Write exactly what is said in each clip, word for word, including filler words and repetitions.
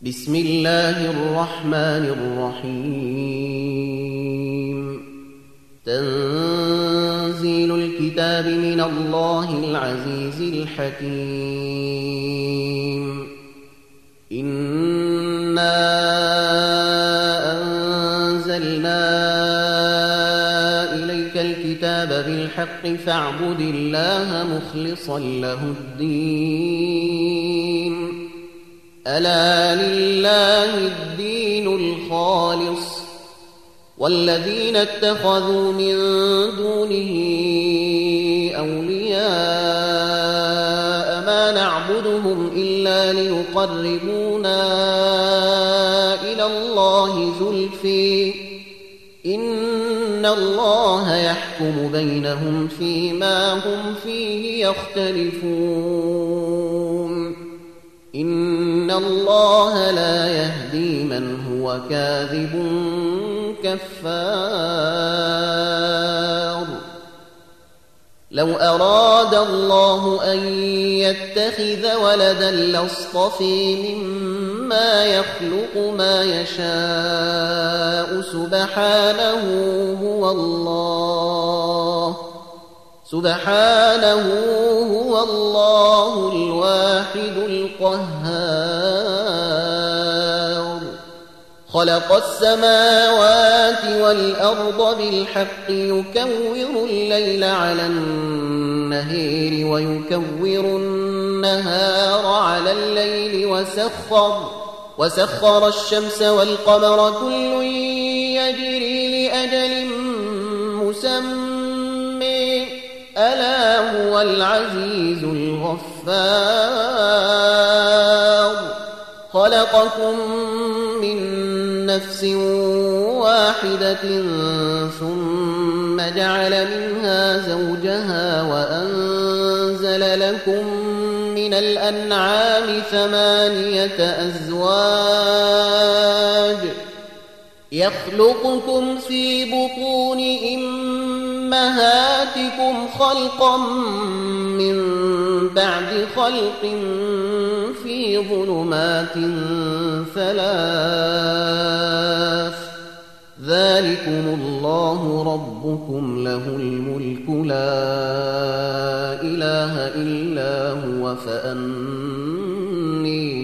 بسم الله الرحمن الرحيم تنزيل الكتاب من الله العزيز الحكيم إنا أنزلنا إليك الكتاب بالحق فاعبد الله مخلصا له الدين ألا لله الدين الخالص والذين اتخذوا من دونه أولياء ما نعبدهم إلا ليقربونا إلى الله زلفى إن الله يحكم بينهم فيما هم فيه يختلفون إن الله لا يهدي من هو كاذب كفار لو أراد الله أن يتخذ ولدا لاصطفى مما يخلق ما يشاء سبحانه هو الله سبحانه هو الله الواحد القهار خلق السماوات والأرض بالحق يكور الليل على النهار ويكور النهار على الليل وسخر وسخر الشمس والقمر كل يجري لأجل مسمى ألا هو العزيز الغفار خلقكم من نفس واحدة ثم جعل منها زوجها وأنزل لكم من الأنعام ثمانية أزواج يخلقكم في بطون أمهاتكم خلقا من بعد خلق في ظلمات ثلاث ذلكم الله ربكم له الملك لا إله إلا هو فأني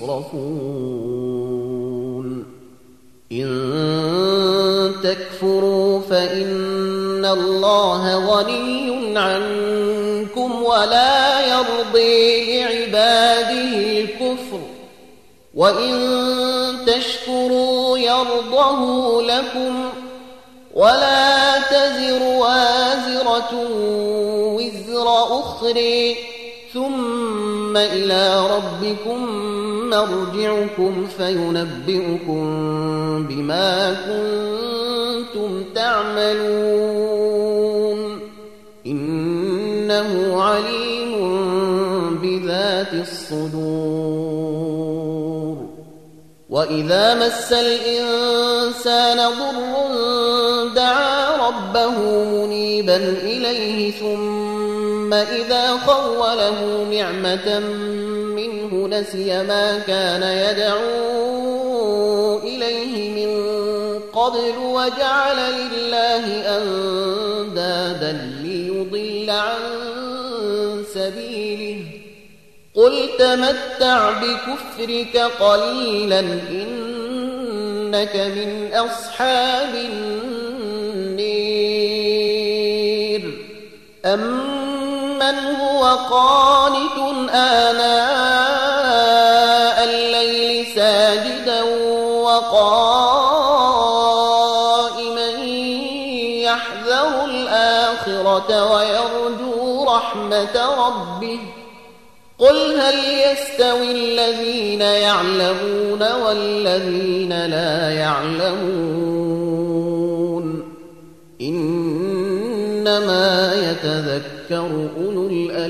تصرفون إن تكفروا فإن الله غني عنكم ولا يرضي لعباده الكفر وإن تشكروا يرضه لكم ولا تزر وازرة وزر أخرى ثم إلى ربكم مرجعكم فينبئكم بما كنتم تعملون إنه عليم بذات الصدور وإذا مس الإنسان ضر دعا ربه منيبا إليه ثم إذا خوله نعمة منه نسي ما كان يدعو إليه من قبل وجعل لله أندادا ليضل عن سبيله قل تمتع بكفرك قليلا إنك من أصحاب النير أمن هو قانت آناء الليل ساجدا وقائما يحذر الآخرة ويرجو رحمة ربه قل هل يستوي الذين يعلمون والذين لا يعلمون إنما يتذكر أولو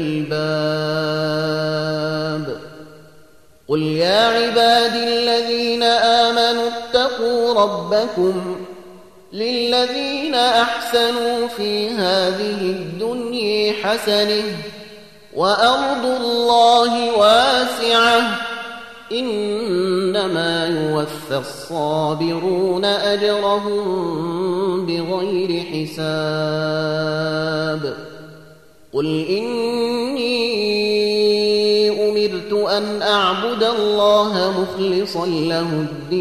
الألباب قل يا عبادي الذين آمنوا اتقوا ربكم للذين أحسنوا في هذه الدنيا حسنة وأرض الله واسعة إنما يوفى الصابرون أجرهم بغير حساب قل إني أمرت أن أعبد الله مخلصا له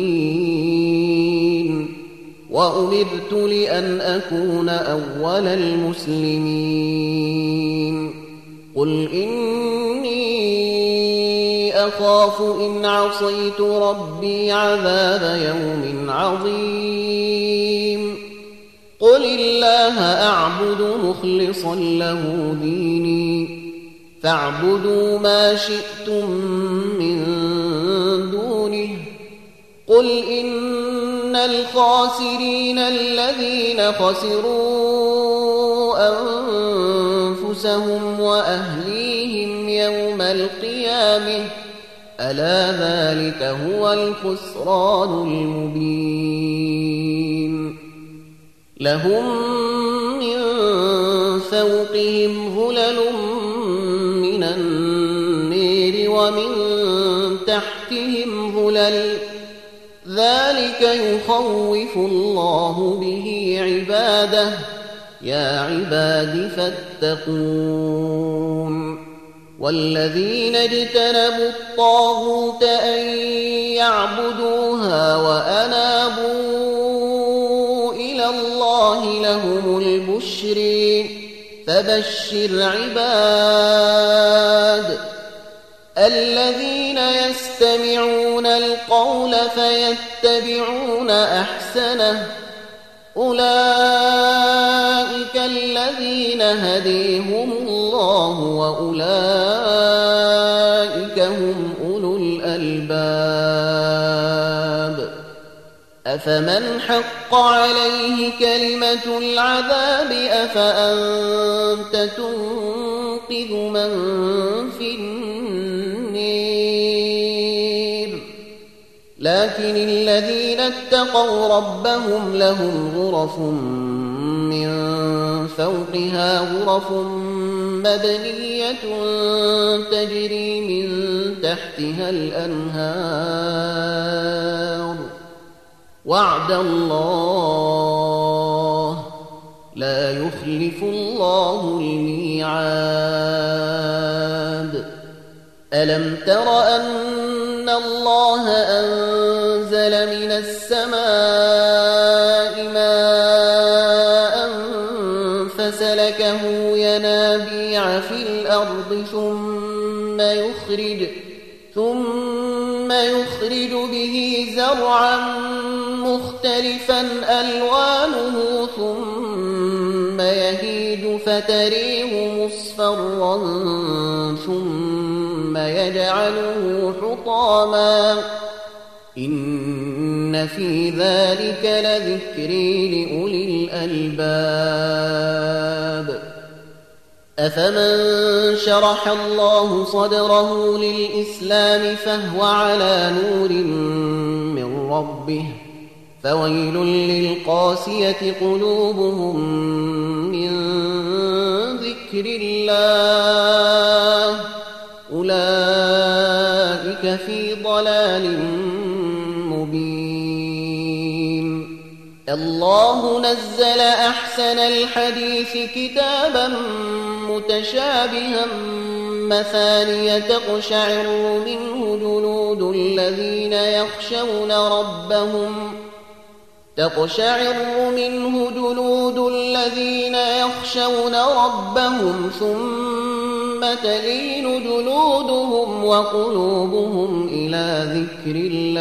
الدين وأمرت لأن أكون أول المسلمين قل إني أخاف إن عصيت ربي عذاب يوم عظيم قل الله أعبد مخلصا له ديني فاعبدوا ما شئتم من دونه قل إن الخاسرين الذين خسروا أنفسهم وأهليهم يوم القيامة ألا ذلك هو الخسران المبين لهم من فوقهم ظلل من النير ومن تحتهم ظلل ذلك يخوف الله به عباده يا عباد فاتقون والذين اجتنبوا الطاغوت أن يعبدوها وأنابوا إلى الله لهم البشر فبشر عباد الذين يستمعون القول فيتبعون أحسنه أولئك الذين هديهم الله وأولئك هم أولو الألباب أفمن حق عليه كلمة العذاب أفأنت تنقذ من في النير لكن الذين اتقوا ربهم لهم غرف من فوقها غرف مبنية تجري من تحتها الأنهار وعد الله لا يخلف الله الميعاد ألم تر أن الله أنزل من السماء ماء فسلكه ينابيع في الأرض ثم يخرج ثم يخرج به زرعا مختلفا ألوانه ثم يهيج فتريه مصفرا ثم يجعله حطاما إن في ذلك لذكر لأولي الألباب أفمن شرح الله صدره للإسلام فهو على نور من ربه فويل للقاسية قلوبهم من ذكر الله أولئك في ضلال مبين الله نزل أحسن الحديث كتابا متشابها مثانية تقشعر منه جلود الذين يخشون ربهم تقشعر منه جلود الذين يخشون ربهم ثم تلين جلودهم وقلوبهم إلى ذكر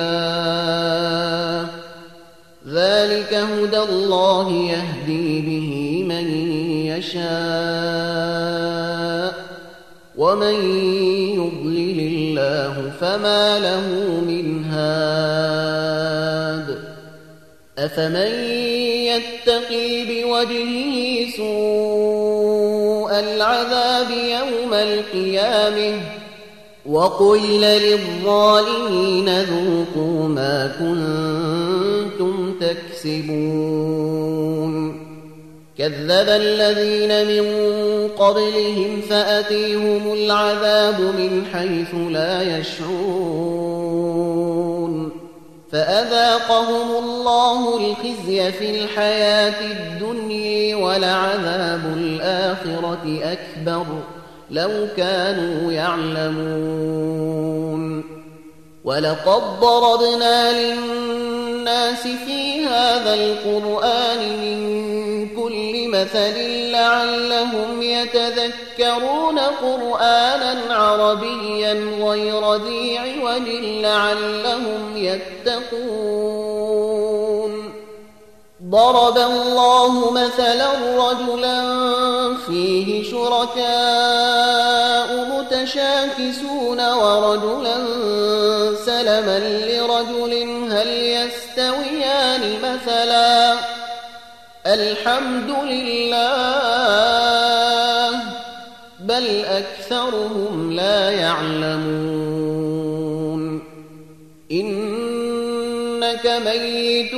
الله ذلك هدى الله يهدي به من يشاء ومن يضلل الله فما له من هاد أفمن يتقي بوجهه سوء العذاب يوم القيامة وقيل للظالمين ذوقوا ما كنتم تكسبون كذب الذين من قبلهم فأتيهم العذاب من حيث لا يشعرون فأذاقهم الله الخزي في الحياة الدنيا ولعذاب الآخرة أكبر لو كانوا يعلمون ولقد ضربنا للناس في هذا القرآن من كل مثل لعلهم يتذكرون قرآنا عربيا غير ذي عوج لعلهم يتقون ضرب الله مثلا رجلا فيه شركاء متشاكسون ورجلا سلما لرجل هل يستويان مثلا الحمد لله بل أكثرهم لا يعلمون إنك ميت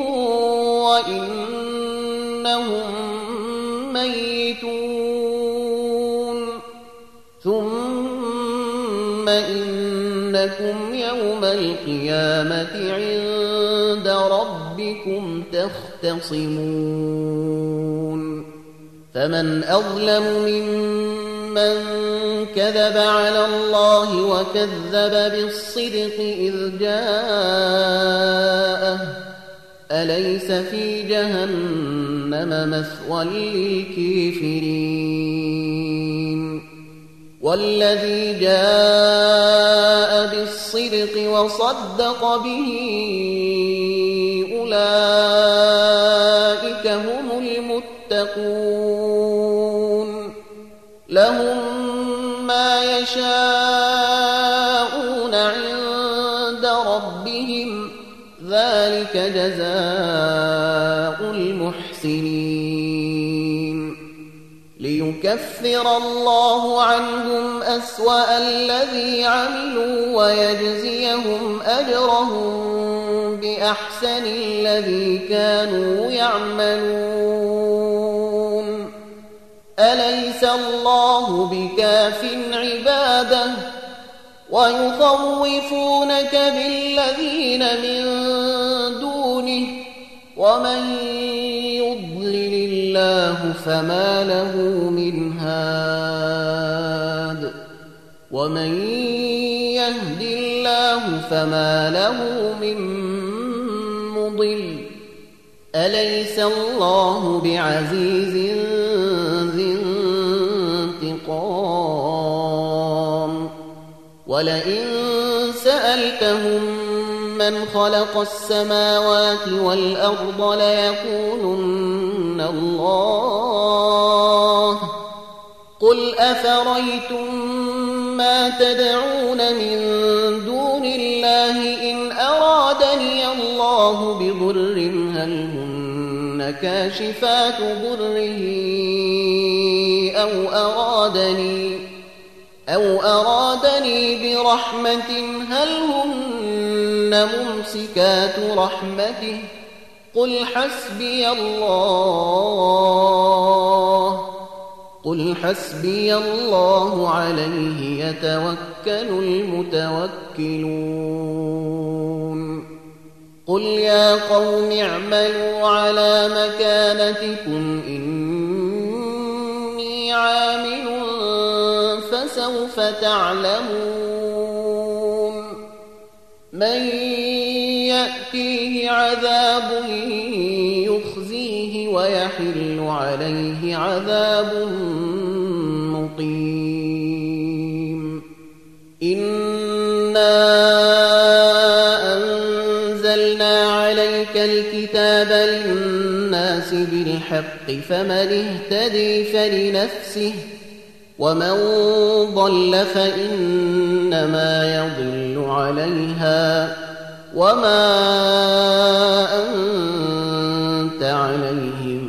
وإنهم ميتون ثم إنكم يوم القيامة عند ربكم تختصمون فمن أظلم ممن كذب على الله وكذب بالصدق إذ جاءه أليس في جهنم مثوى للكافرين والذي جاء بالصدق وصدق به أولئك هم المتقون لهم ما يشاءون عند ربهم ذلك جزاء المحسنين ليكفر الله عنهم أسوأ الذي عملوا ويجزيهم أجرهم بأحسن الذي كانوا يعملون أليس الله بكاف عباده ويخوفونك بالذين من دونه ومن يضلل الله فما له من هاد ومن يهد الله فما له من مضل أليس الله بعزيز ذي انتقام ولئن سألتهم من خلق السماوات والأرض ليقولن الله قل أفريتم ما تدعون من دون الله إن أرادني الله بضر هل هن كاشفات ضره أو أرادني أو أرادني برحمة هل هن ممسكات رحمته قل حسبي الله قل حسبي الله عليه يتوكل المتوكلون قل يا قوم اعملوا على مكانتكم إني عامل فسوف تعلمون من يأتيه عذاب يخزيه ويحل عليه عذاب مقيم إنا أنزلنا عليك الكتاب للناس بالحق فمن اهتدي فلنفسه ومن ضل فإنما يضل عليها وما أنت عليهم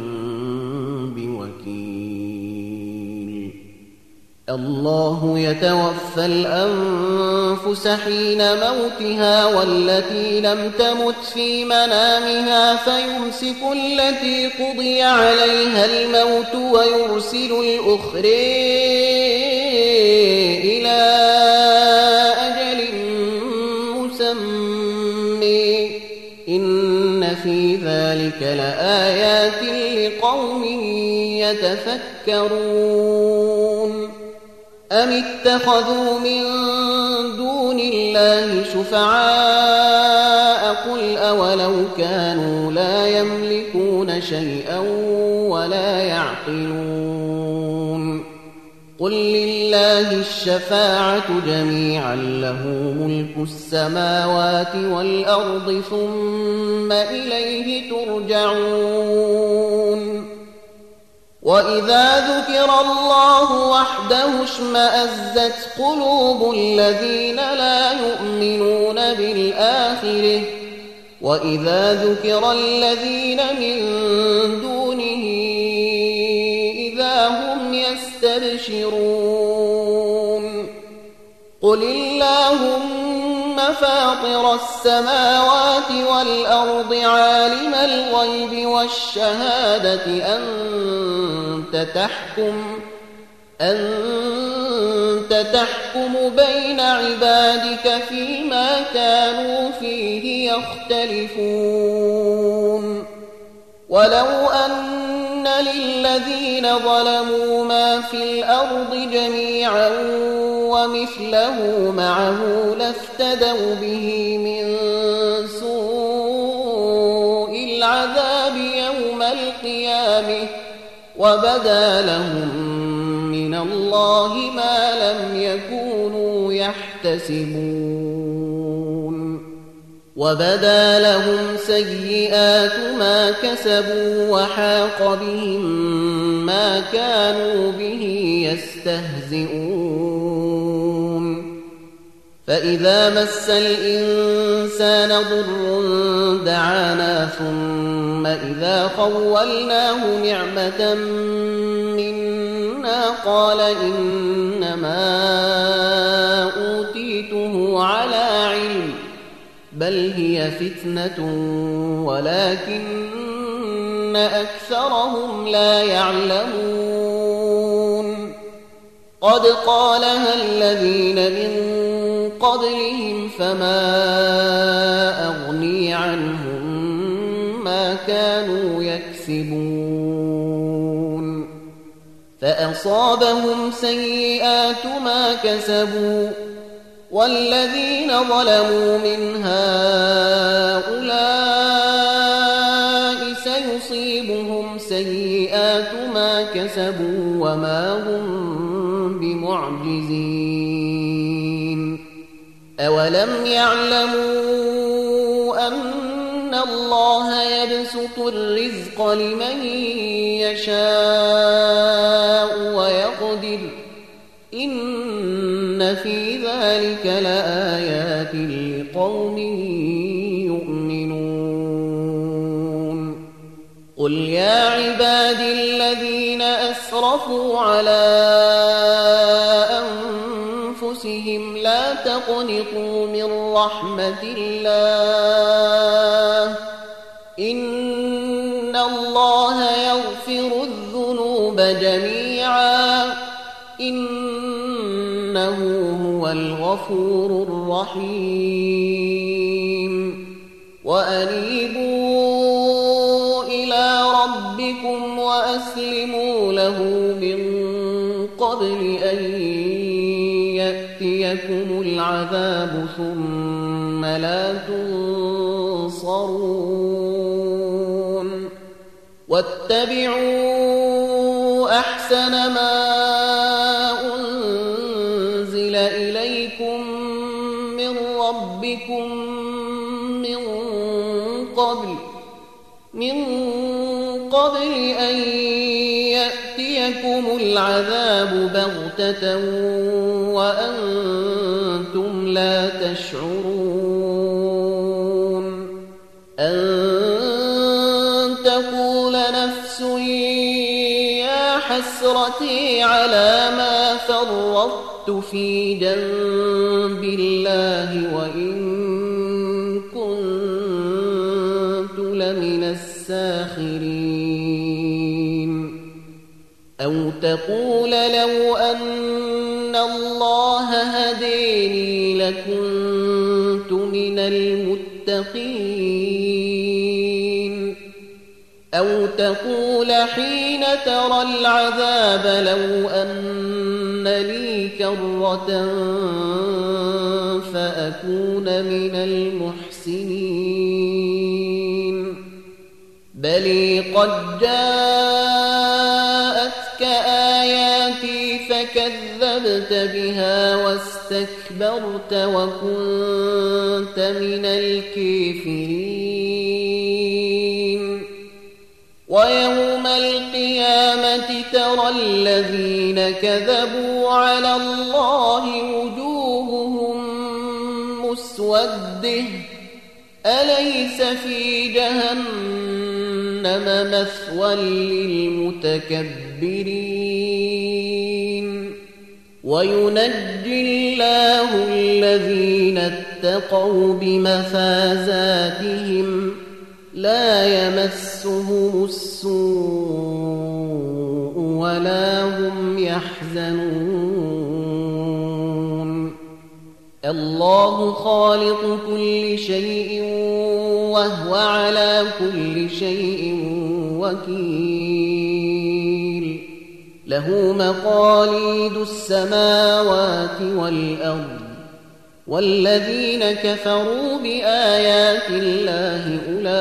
بوكيل الله يتوفى الأنفس حين موتها والتي لم تمت في منامها فيمسك التي قضي عليها الموت ويرسل الأخرى إلى أجل مسمى إن في ذلك لآيات لقوم يتفكرون أم اتخذوا من دون الله شفعاء قل أولو كانوا لا يملكون شيئا ولا يعقلون قل لله الشفاعة جميعا له ملك السماوات والأرض ثم إليه ترجعون وإذا ذكر الله وحده اشمأزت قلوب الذين لا يؤمنون بالآخرة وإذا ذكر الذين من دونه إذا هم يستبشرون قل اللهم فاطر السماوات والأرض عالم الغيب والشهادة أنت تحكم أنت تحكم بين عبادك فيما كانوا فيه يختلفون ولو أن للذين ظلموا ما في الأرض جميعا ومثله معه لافتدوا به من سوء العذاب يوم القيامة وبدا لهم من الله ما لم يكونوا يحتسبون وبدا لهم سيئات ما كسبوا وحاق بهم ما كانوا به يستهزئون فإذا مس الإنسان ضر دعانا ثم إذا خولناه نعمة منا قال إنما أوتيته على علم بل هي فتنة ولكن أكثرهم لا يعلمون قد قالها الذين من قبلهم فما أغني عنهم ما كانوا يكسبون فأصابهم سيئات ما كسبوا والذين ظلموا من هؤلاء سيصيبهم سيئات ما كسبوا وما هم بمعجزين أولم يعلموا أن الله يبسط الرزق لمن يشاء ويقدر إن في ذلك لآيات لقوم يؤمنون قل يا عبادي الذين أسرفوا على أنفسهم لا تقنطوا من رحمة الله إن الله يغفر الذنوب جميعا إنه هو الغفور الرحيم وأنيبوا إلى ربكم وأسلموا له من قبل أن يأتيكم العذاب ثم لا تنصرون واتبعوا أحسن ما أنزل إليكم من ربكم من قبل من قبل أن يأتيكم العذاب بغتة وأنتم لا تشعرون أن تقول نفس يا حسرتي على ما فرطت في جنب الله وإن كنت لمن الساخرين أو تقول لو أن الله هديني لكنت من المتقين المتقين أو تقول حين ترى العذاب لو أن لي كرة فأكون من المحسنين بل قد جاءتك آياتي فكذبت بها واستكبرت وكنت من الكافرين ويوم القيامة ترى الذين كذبوا على الله وجوههم مسودة أليس في جهنم مثوى للمتكبرين وينجي الله الذين اتقوا بمفازاتهم لا يمسهم السوء ولا هم يحزنون الله خالق كل شيء وهو على كل شيء وكيل له مقاليد السماوات والأرض والذين كفروا بآيات الله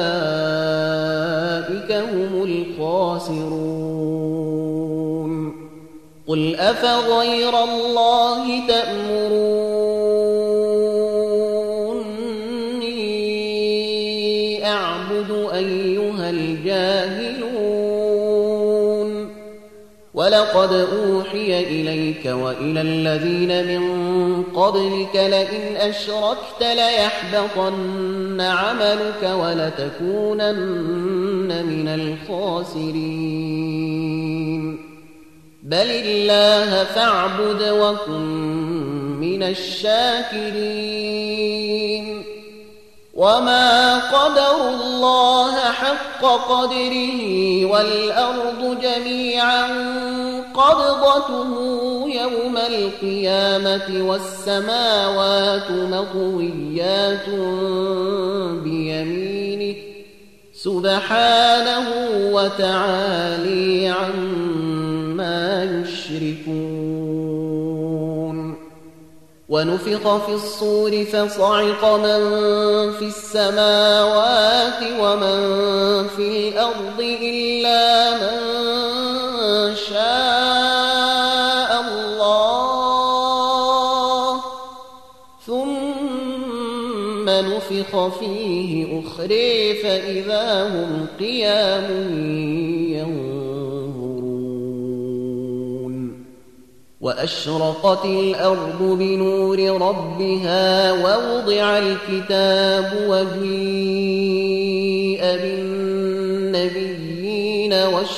أولئك هم الخاسرون قل أفغير الله تأمروني أعبد أيها الجاهلون ولقد أوحي إليك وإلى الذين من قبلك لئن أشركت ليحبطن عملك ولتكونن من الخاسرين بل الله فاعبد وكن من الشاكرين وما قدروا الله حق قدره والأرض جميعا قبضته يوم القيامة والسماوات مطويات بيمينه سبحانه وتعالى عما يشركون ونفخ في الصور فصعق من في السماوات ومن في الأرض إلا من شاء الله ثم نفخ فيه أخرى فإذا هم قيام ينظرون وأشرقت الأرض بنور ربها ووضع الكتاب وجيء بالنبيين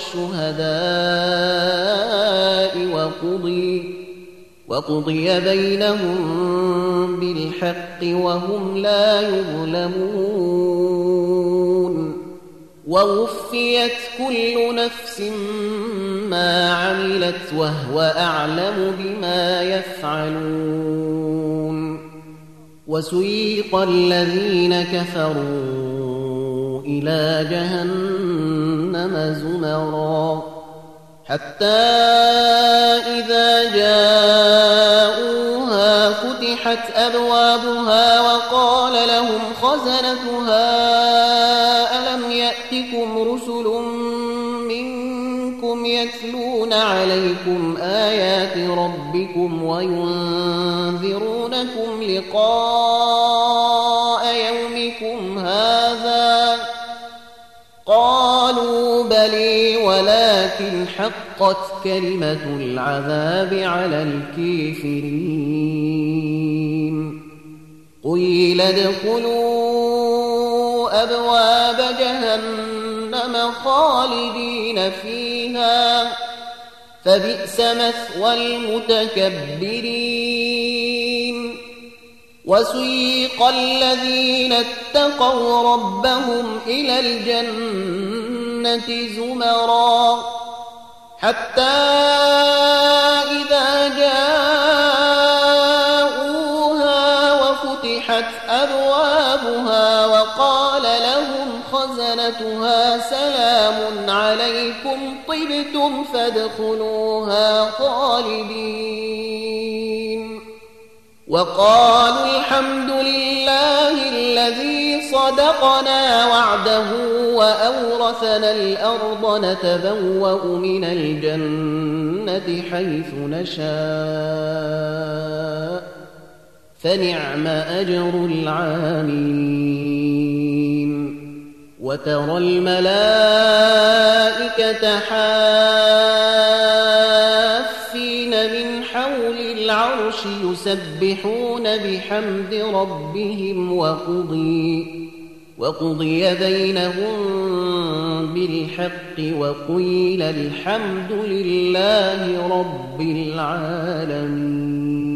والشهداء وقضي, وقضي بينهم بالحق وهم لا يظلمون ووفيت كل نفس ما عملت وهو أعلم بما يفعلون وسيق الذين كفروا إلى جهنم زمرا حتى إذا جاءوها فتحت أبوابها وقال لهم خزنتها ألم يأتكم رسل منكم يتلون عليكم آيات ربكم وينذرونكم لقاء يومكم هذا قالوا بلي ولكن حقت كلمة العذاب على الكافرين قيل ادخلوا أبواب جهنم خالدين فيها فبئس مثوى المتكبرين وسيق الذين اتقوا ربهم إلى الجنة زمرا حتى إذا جاءوها وفتحت أبوابها وقال وقال لهم خزنتها سلام عليكم طبتم فادخلوها خالدين وقالوا الحمد لله الذي صدقنا وعده وأورثنا الأرض نتبوأ من الجنة حيث نشاء فنعم أجر العاملين وترى الملائكة حافين من حول العرش يسبحون بحمد ربهم وقضي, وقضي بينهم بالحق وقيل الحمد لله رب العالمين.